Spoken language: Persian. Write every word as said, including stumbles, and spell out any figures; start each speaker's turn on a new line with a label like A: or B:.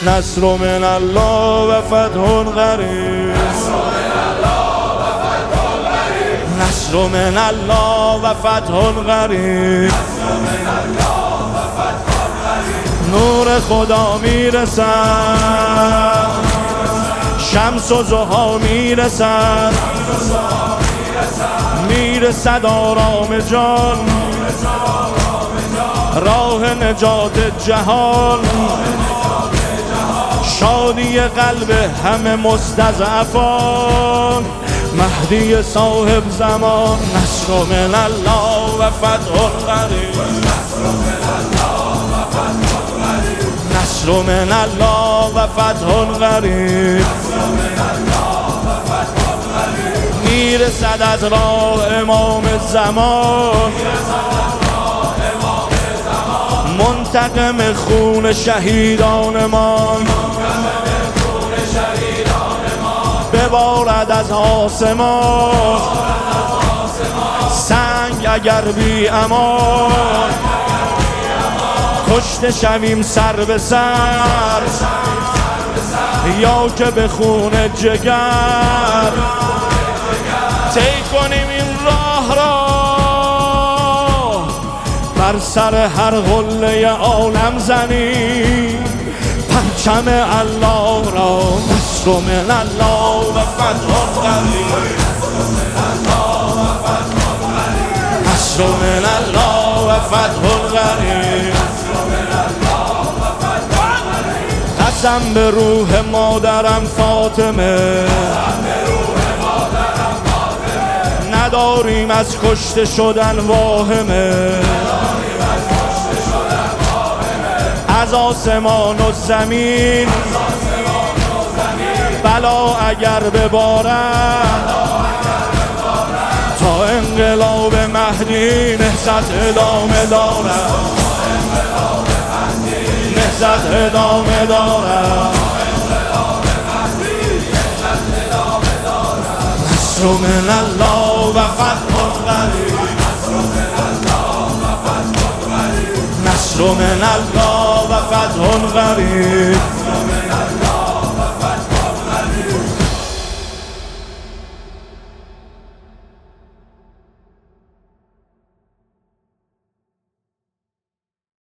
A: نصر من الله و فتح قریب، نصر من الله و فتح قریب. نور خدا میرسد، شمس و ضحی میرسد، میرسد آرام جان، راه نجات جهان، شادی قلب همه مستضعفان، مهدی صاحب زمان. نصر من الله و فتح قریب، نصر من الله و فتح قریب. میرسد از راه امام زمان، منتقم خون شهیدانمان، ببارد از آسمان سنگ اگر بی امان، کشته شویم سر به سر یا که به خون جگر طی کنیم این راه را، بر سر هر قله عالم زنیم پرچم الله را. نصر من الله و فتح قریب، نصر من الله و فتح قریب. قسم به روح مادرم فاطمه، نداریم از کشته شدن واهمه، از آسمان و زمین بلا اگر ببارد، تا انقلاب مهدی نهضت ادامه دارد، نهضت ادامه دارد. نصر من الله و فتح قریب، نصر من الله و فتح قریب.